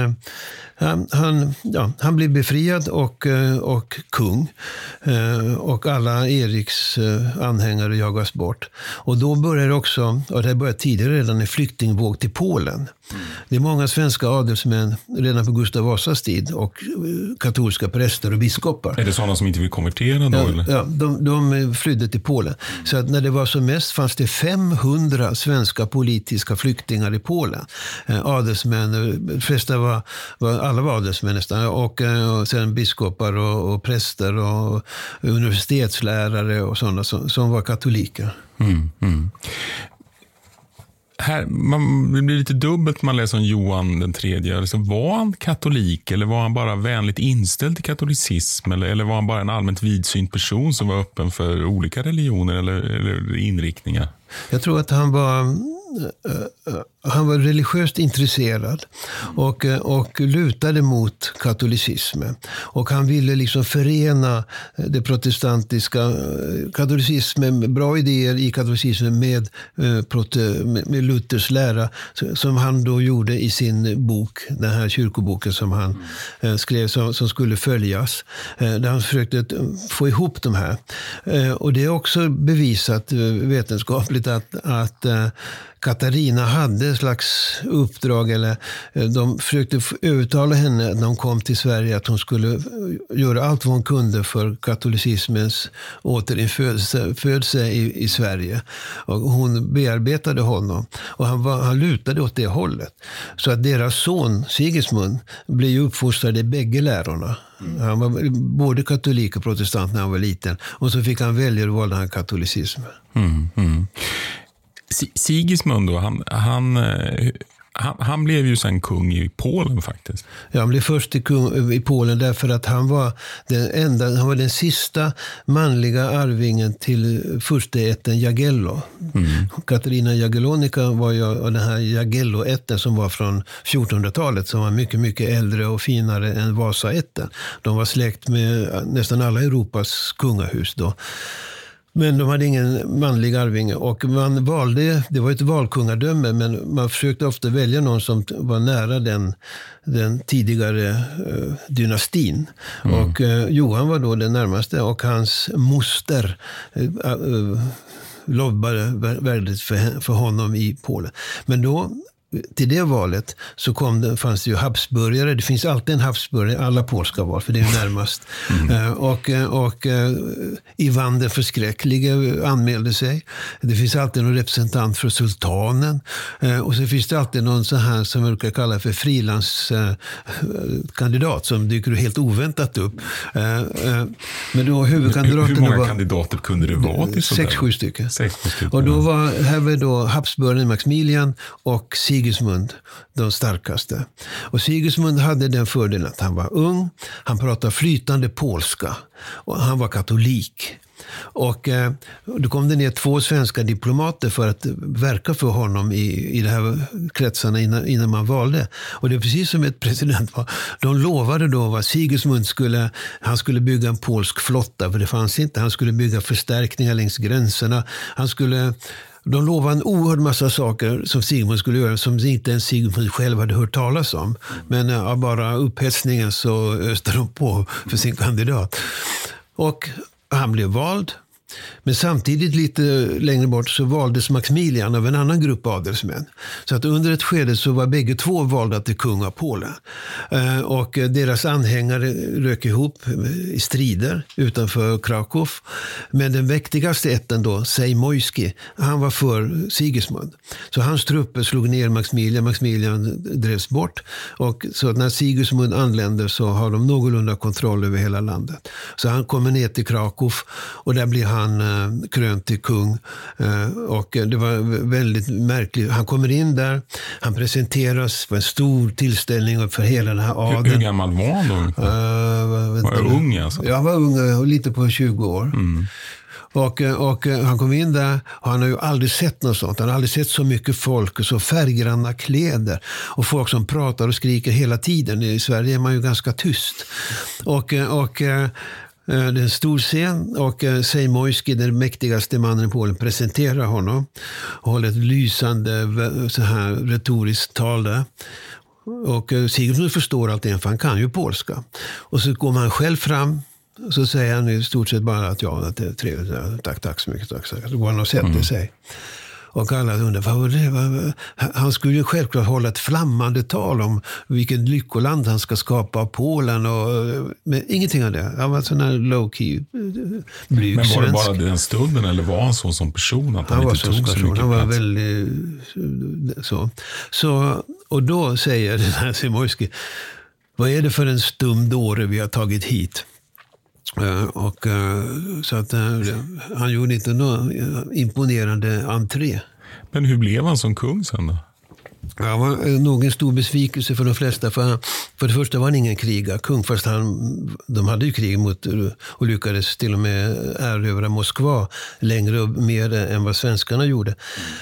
han blev befriad och kung. Och alla Eriks anhängare jagas bort. Och då börjar också, och det började tidigare redan, en flyktingvåg till Polen. Det är många svenska adelsmän redan på Gustav Vasas tid och katolska präster och biskopar. Är det sådana som inte vill konvertera då? Ja, de flydde till Polen. Så att när det var som mest fanns det 500 svenska politiska flyktingar i Polen. Adelsmän, de flesta alla var adelsmän nästan, och sen biskopar och präster och universitetslärare och sådana som var katoliker. Här, det blir lite dubbelt man läser om Johan den tredje. Alltså, var han katolik eller var han bara vänligt inställd till katolicism? Eller var han bara en allmänt vidsynt person som var öppen för olika religioner eller inriktningar? Jag tror att han var religiöst intresserad och lutade mot katolicismen. Och han ville liksom förena det protestantiska katolicismen, bra idéer i katolicismen med Luthers lära, som han då gjorde i sin bok, den här kyrkoboken som han skrev, som skulle följas. Där han försökte få ihop de här. Och det är också bevisat vetenskapligt att Katarina hade ett slags uppdrag, eller de försökte övertala henne när hon kom till Sverige att hon skulle göra allt vad hon kunde för katolicismens återinfödelse i Sverige. Och hon bearbetade honom och han lutade åt det hållet. Så att deras son Sigismund blev uppfostrad i bägge lärorna. Han var både katolik och protestant när han var liten, och så fick han välja och valde han katolicismen. Sigismund då, Han blev ju sen kung i Polen faktiskt. Ja, han blev först kung i Polen därför att han var den sista manliga arvingen till fursteätten Jagiello. Katarina Jagiellonica var ju den här Jagielloätten som var från 1400-talet, som var mycket, mycket äldre och finare än Vasaätten. De var släkt med nästan alla Europas kungahus då. Men de hade ingen manlig arvinge och man valde, det var ett valkungadöme, men man försökte ofta välja någon som var nära den tidigare dynastin. Och Johan var då den närmaste och hans moster lobbade värdet för honom i Polen. Men då till det valet så fanns det ju Habsburgare. Det finns alltid en Habsburgare, alla polska val, för det är ju närmast. Och Ivan den förskräcklige anmälde sig. Det finns alltid någon representant för sultanen. Och så finns det alltid någon så här som man brukar kalla för frilanskandidat som dyker helt oväntat upp. Men då huvudkandidaten... Hur många kandidater kunde det vara till sådär? 6-7 stycken. Och då var då Habsburgaren Maximilian och Sigismund de starkaste. Och Sigismund hade den fördelen att han var ung, han pratade flytande polska och han var katolik. Och då kom det ner 2 svenska diplomater för att verka för honom i de här kretsarna innan man valde. Och det är precis som ett president var. De lovade då att Sigismund skulle bygga en polsk flotta, för det fanns inte. Han skulle bygga förstärkningar längs gränserna. De lovade en oerhörd massa saker som Sigmund skulle göra som inte ens Sigmund själv hade hört talas om. Men av bara upphetsningen så öste de på för sin kandidat. Och han blev vald. Men samtidigt lite längre bort så valdes Maximilian av en annan grupp adelsmän. Så att under ett skede så var bägge 2 valda till kung av Polen. Och deras anhängare rök ihop i strider utanför Krakow. Men den mäktigaste ätten då, Zamoyski, han var för Sigismund. Så hans trupper slog ner Maximilian drevs bort. Och så att när Sigismund anländer så har de någorlunda kontroll över hela landet. Så han kommer ner till Krakow och där blir han krönt till kung. Och det var väldigt märkligt. Han kommer in där, han presenteras för en stor tillställning för hela den här adeln. Hur gammal var han då? Var ung alltså? Jag var ung, lite på 20 år. Och han kom in där och han har ju aldrig sett något sånt. Han har aldrig sett så mycket folk och så färggranna kläder. Och folk som pratar och skriker hela tiden. I Sverige är man ju ganska tyst. Och det är en stor scen och Zamoyski, den mäktigaste mannen i Polen, presenterar honom och håller ett lysande så här retoriskt tal där. Och Sigurd förstår allt det, för han kan ju polska. Och så går man själv fram och så säger han i stort sett bara att det är trevligt. Tack så mycket. Tack. Så går han och sätter sig. Och alla undrar, vad var det? Han skulle ju självklart hålla ett flammande tal om vilket lyckoland han ska skapa av Polen. Men ingenting av det. Han var sån här low-key, blyg Men var det svensk. bara den stunden eller var han så som person att han inte tog så mycket Han var plats? väldigt så. Och då säger den här Zamoyski, vad är det för en stum dåre vi har tagit hit? Så att han gjorde inte någon imponerande entré. Men hur blev han som kung sen då? Ja, var nog en stor besvikelse för de flesta. För det första var han ingen krigarkung, fast de hade ju krig mot och lyckades till och med erövra Moskva längre och mer än vad svenskarna gjorde.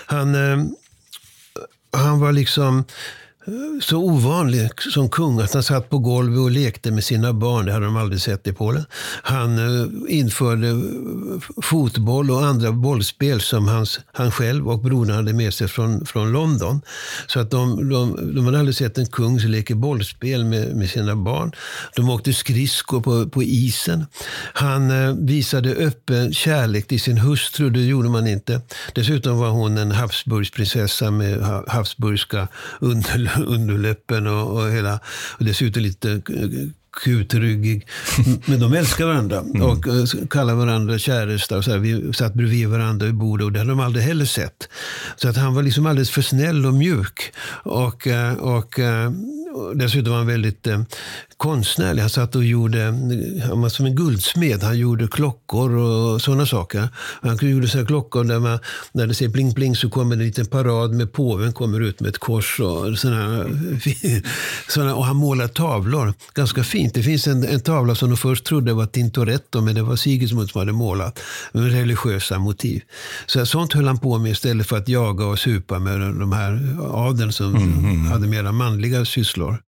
Han var liksom så ovanlig som kung att han satt på golvet och lekte med sina barn. Det hade de aldrig sett i Polen. Han införde fotboll och andra bollspel som han själv och brodern hade med sig från London. Så att de hade aldrig sett en kung som leker bollspel med sina barn. De åkte skridskor på isen. Han visade öppen kärlek till sin hustru. Det gjorde man inte. Dessutom var hon en Habsburgsprinsessa med habsburgska underläppen och hela, och dessutom lite kutryggig. Men de älskar varandra och kallar varandra käresta och så här. Vi satt bredvid varandra i bordet och det hade de aldrig heller sett. Så att han var liksom alldeles för snäll och mjuk och dessutom var han väldigt konstnärlig. Han satt och han var som en guldsmed. Han gjorde klockor och sådana saker. Han gjorde sådana klockor där när det säger bling bling så kommer en liten parad med påven kommer ut med ett kors och sådana, och han målar tavlor. Ganska fint. Det finns en tavla som de först trodde var Tintoretto, men det var Sigismund som hade målat med religiösa motiv. Så sånt höll han på med istället för att jaga och supa med de här adeln som hade mera manliga sysslor.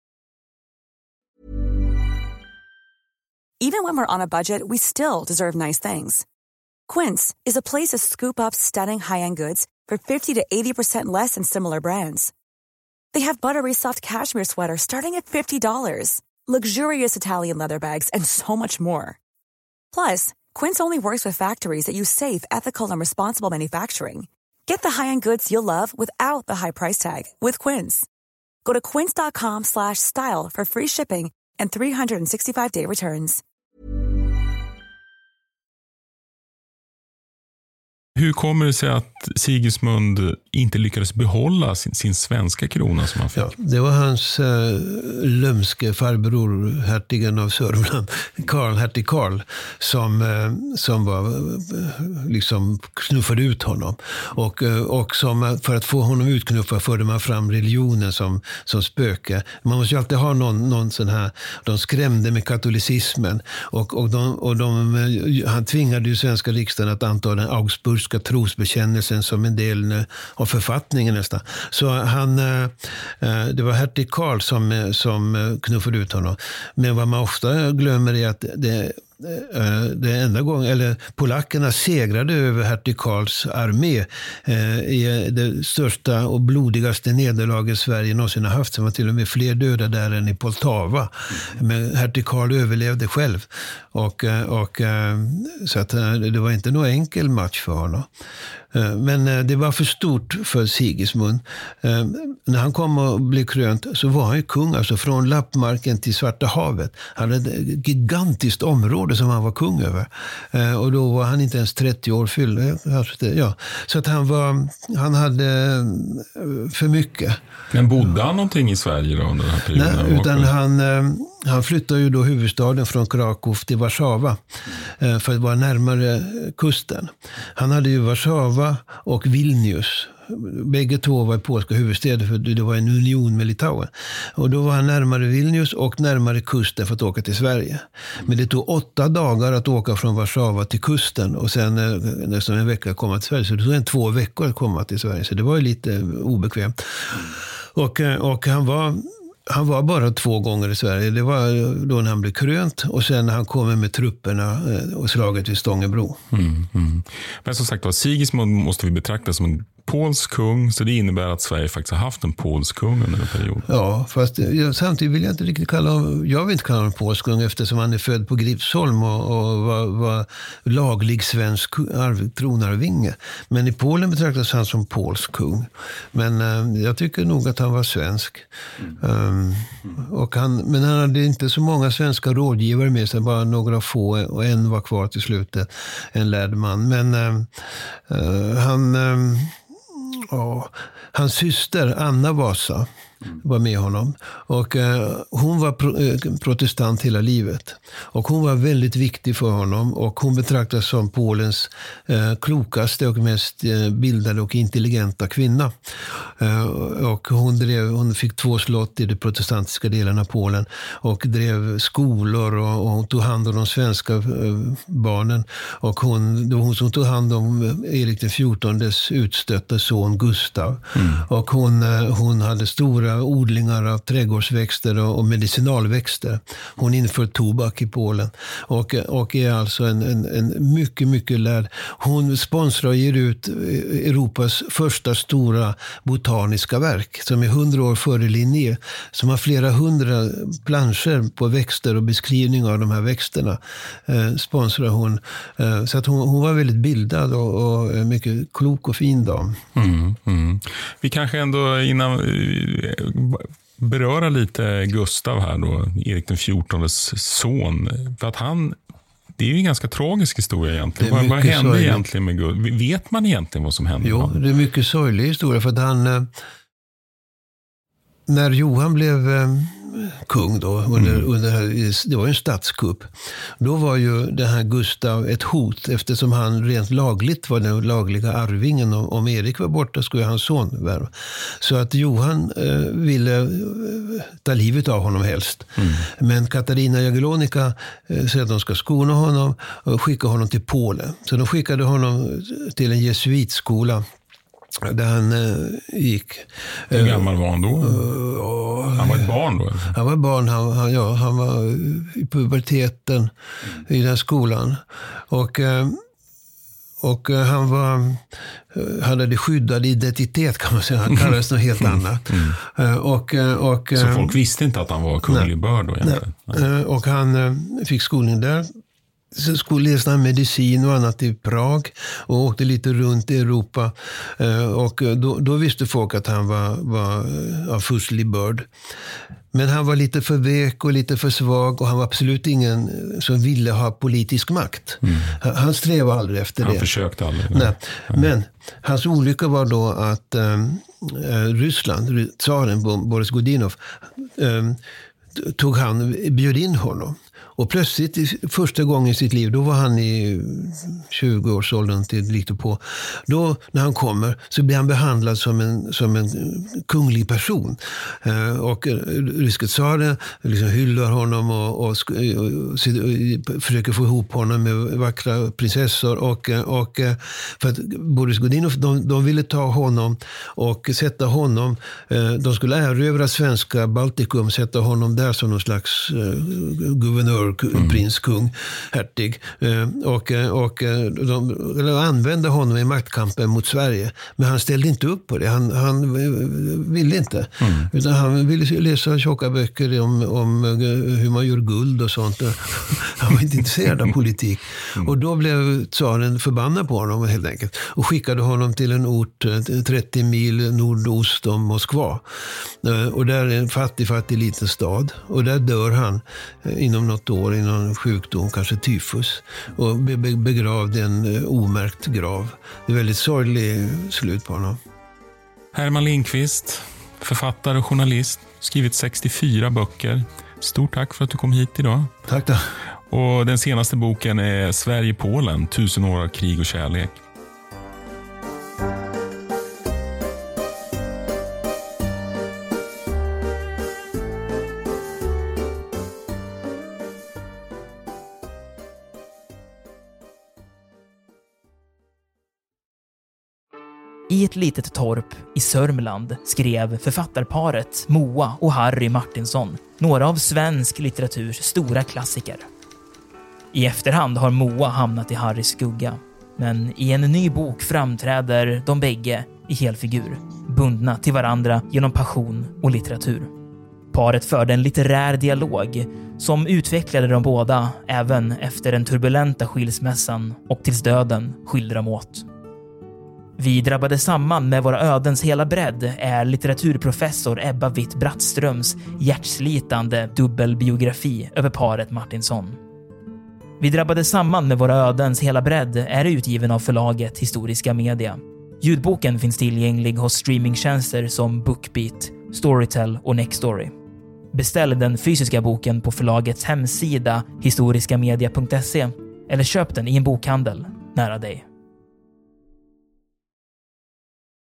Even when we're on a budget, we still deserve nice things. Quince is a place to scoop up stunning high-end goods for 50 to 80% less than similar brands. They have buttery soft cashmere sweaters starting at $50, luxurious Italian leather bags, and so much more. Plus, Quince only works with factories that use safe, ethical, and responsible manufacturing. Get the high-end goods you'll love without the high price tag with Quince. Go to quince.com/style for free shipping and 365-day returns. Hur kommer det sig att Sigismund inte lyckades behålla sin svenska krona som han fick? Ja, det var hans lömske farbror, hertigen av Sörmland, hertig Karl, som var liksom knuffade ut honom. Och som, för att få honom utknuffad förde man fram religionen som spöke. Man måste ju alltid ha någon sån här, de skrämde med katolicismen han tvingade ju svenska riksdagen att anta den Augsburgska trosbekännelsen som en del av författningen nästan. Så det var hertig Karl som knuffade ut honom. Men vad man ofta glömmer är att det enda gången, eller polackerna segrade över hertig Karls armé i det största och blodigaste nederlaget Sverige någonsin har haft. Det var till och med fler döda där än i Poltava. Men hertig Karl överlevde själv. Så att det var inte någon enkel match för honom. Men det var för stort för Sigismund. När han kom och blev krönt så var han ju kung, alltså från Lappmarken till Svarta havet. Han hade ett gigantiskt område som han var kung över. Och då var han inte ens 30 år fylld. Ja. Så att han hade för mycket. Men bodde han någonting i Sverige då under den här perioden? Nej, utan han flyttade ju då huvudstaden från Krakow till Warszawa för att vara närmare kusten. Han hade ju Warszawa och Vilnius. Bägge två var polska huvudstäder för det var en union med Litauen. Och då var han närmare Vilnius och närmare kusten för att åka till Sverige. Men det tog 8 dagar att åka från Warszawa till kusten och sen nästan en vecka att komma till Sverige. Så det tog 2 veckor att komma till Sverige. Så det var ju lite obekvämt. Och han var bara 2 gånger i Sverige. Det var då när han blev krönt och sen när han kom med trupperna och slaget vid Stångebro. Men som sagt, Sigismund måste vi betrakta som en polsk kung, så det innebär att Sverige faktiskt har haft en polsk kung under en period. Ja, fast samtidigt vill jag inte riktigt jag vill inte kalla honom polsk kung eftersom han är född på Gripsholm och var laglig svensk tronarvinge. Men i Polen betraktas han som polsk kung. Men jag tycker nog att han var svensk. Men han hade inte så många svenska rådgivare med sig, bara några få, och en var kvar till slutet, en lärd man. Men hans syster Anna Vasa var med honom. Och hon var protestant hela livet. Och hon var väldigt viktig för honom. Och hon betraktas som Polens klokaste och mest bildade och intelligenta kvinna. Och hon fick 2 slott i de protestantiska delarna av Polen. Och drev skolor och hon tog hand om de svenska barnen. Och det var hon som tog hand om Erik XIV:s utstötta son Gustav. Och hon hade stora odlingar av trädgårdsväxter och medicinalväxter. Hon inför tobak i Polen och är alltså en mycket, mycket lärd. Hon sponsrar och ger ut Europas första stora botaniska verk som är 100 år före Linné, som har flera 100 planscher på växter och beskrivningar av de här växterna. Sponsrar hon. Så att hon var väldigt bildad och mycket klok och fin dam. Vi kanske ändå innan beröra lite Gustav här då, Erik XIV:s son, för att det är ju en ganska tragisk historia egentligen. Vad hände egentligen med Gustav? Vet man egentligen vad som hände? Jo, det är mycket sorglig historia för att när Johan blev kung då, det var ju en statskupp. Då var ju den här Gustav ett hot, eftersom han rent lagligt var den lagliga arvingen. Om Erik var borta skulle hans son värva. Så att Johan ville ta livet av honom helst. Men Katarina Jagiellonica säger att de ska skona honom och skicka honom till Polen. Så de skickade honom till en jesuitskola där han gick. Hur gammal var han då? Han var ett barn då? Han var ett barn, han var i puberteten i den skolan. Och han hade det skyddad identitet, kan man säga. Han kallades något helt annat. Så folk visste inte att han var kunglig börd då egentligen? Nej. Och han fick skolning där. Så läste han medicin och annat i Prag och åkte lite runt i Europa. Och då visste folk att han var av furstlig börd. Men han var lite för vek och lite för svag och han var absolut ingen som ville ha politisk makt. Han strävade aldrig efter det. Han försökte aldrig. Nej. Men hans olycka var då att Ryssland, tsaren Boris Godunov, bjöd in honom. Och plötsligt, första gången i sitt liv, då var han i 20-årsåldern till lite på. Då, när han kommer, så blir han behandlad som en kunglig person. Och ryska tsaren liksom hyllar honom och försöker få ihop honom med vackra prinsessor. Och för att Boris Godunov, de ville ta honom och sätta honom, de skulle erövra svenska Baltikum, sätta honom där som någon slags guvernör, prins, kung, hertig. Och de använde honom i maktkampen mot Sverige. Men han ställde inte upp på det. Han ville inte. Utan han ville läsa tjocka böcker om hur man gör guld och sånt. Han var inte intresserad av politik. Och då blev tsaren förbannad på honom helt enkelt. Och skickade honom till en ort 30 mil nordost om Moskva. Och där är en fattig liten stad. Och där dör han inom något år i någon sjukdom, kanske tyfus, och begravd i en omärkt grav. Det är väldigt sorglig slut på honom. Herman Lindqvist, författare och journalist, skrivit 64 böcker. Stort tack för att du kom hit idag. Tack då. Och den senaste boken är Sverige-Polen, 1000 år av krig och kärlek. I ett litet torp i Sörmland skrev författarparet Moa och Harry Martinsson några av svensk litteraturs stora klassiker. I efterhand har Moa hamnat i Harrys skugga, men i en ny bok framträder de bägge i helfigur, bundna till varandra genom passion och litteratur. Paret förde en litterär dialog som utvecklade de båda även efter den turbulenta skilsmässan och tills döden skilde dem åt. Vi drabbade samman med våra ödens hela bredd är litteraturprofessor Ebba Witt-Brattströms hjärtslitande dubbelbiografi över paret Martinsson. Vi drabbade samman med våra ödens hela bredd är utgiven av förlaget Historiska Media. Ljudboken finns tillgänglig hos streamingtjänster som Bookbeat, Storytel och Nextory. Beställ den fysiska boken på förlagets hemsida historiskamedia.se eller köp den i en bokhandel nära dig.